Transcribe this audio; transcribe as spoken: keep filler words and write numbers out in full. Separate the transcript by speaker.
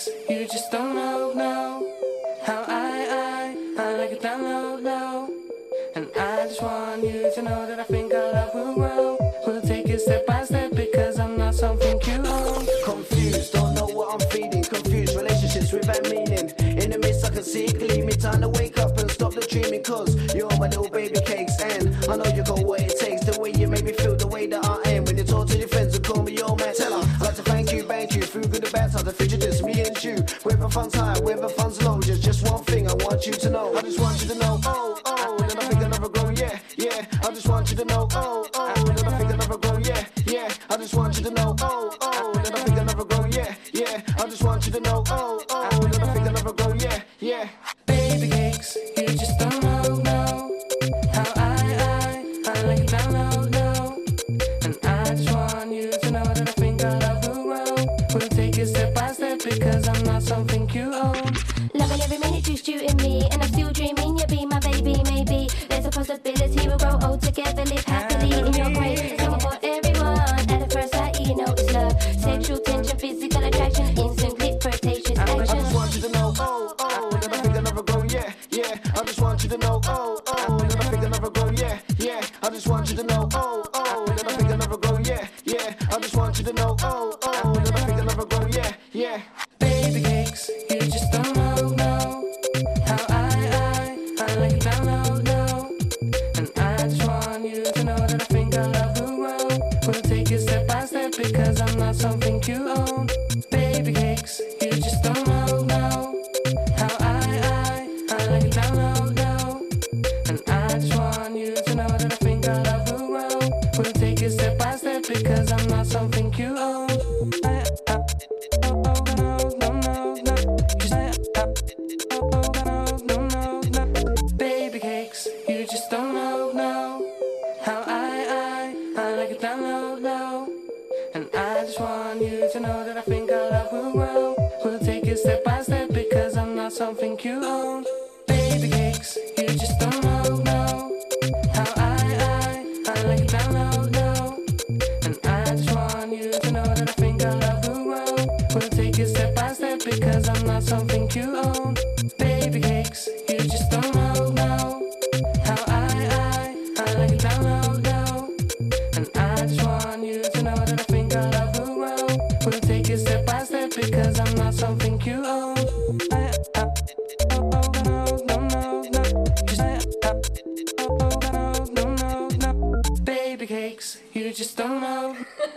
Speaker 1: cakes, you just don't know, know how I, I, I like it down low, low. And I just want you to know that I think our love will grow. We'll take it step by step because I'm not something you own.
Speaker 2: Confused, don't know what I'm feeling. Confused relationships without meaning. In the midst I can see it gleaming. Time to wake up and stop the dreaming, cause you're my little baby cakes. And I know you got what it takes. The way you make me feel, the way that I am. When you talk to your friends and call me your man, tell her I'd like to thank you, thank you. Through good and bad times, the future just me and you. Whether fun's high, whether fun's low, just just one thing I want you to know. I just want you to know, oh, oh, then I think I'll never grow, yeah, yeah. I just want you to know, oh, oh, then I think I'll never grow, yeah, yeah. I just want you to know, oh, oh, then I think I'll never grow, yeah, yeah. I just want you to know, oh, oh, then I think I'll never grow, yeah, yeah.
Speaker 1: Baby cakes, you just don't know, know how I, I, I like it down low, low. And I just want you to know that I think our love will grow. We'll take it step by step because I'm not something you own.
Speaker 3: Loving every minute you shooting me, and I'm still dreaming you'll be my baby. Maybe there's a possibility we'll grow old together, live happily in your grace. Someone for everyone. At the first sight, you know it's love. Sexual tension, physical attraction, instant click, flirtatious
Speaker 2: I
Speaker 3: action.
Speaker 2: just want you to know, oh, oh, then I think I'll never grow, yeah, yeah. I just want you to know, oh, oh, then I think I'll never grow, yeah, yeah. I just want you to know, oh, oh, then I think I'll never grow, yeah, yeah. I just want you to know, oh, oh, then I think I'll never grow, yeah, yeah.
Speaker 1: Baby cakes, you just don't know, know how I, I, I like it down low, low. And I just want you to know that I think our love will grow. We'll take it step by step because I'm not something you own. Baby cakes, you just don't know, know how I, I, I like it down low, low. And I just want you to know that I think our love will grow. We'll take it step by step because I'm not something you own. I, I, oh, oh, no, no, no, no. Just, I, I, oh, oh, no, no, no, no. Baby cakes, you just don't know, know how I, I, I like it down low, low. And I just want you to know that I think our love will grow. We'll take it step by step because I'm not something you own. Baby cakes, you just don't know, know how I, I, I like it down low, low. And I just want you to know that I think our love will grow. We'll take it step by step because I'm not something you own. Baby cakes, you just don't know, know how I, I, I like it down low, low. And I just want you to know that I think our love will grow. We'll take it step by step because I'm not something you own. I, I, oh, oh, no, no, no, no. Just, I, I, oh, oh, no, no, no, no. Baby cakes, you just don't know.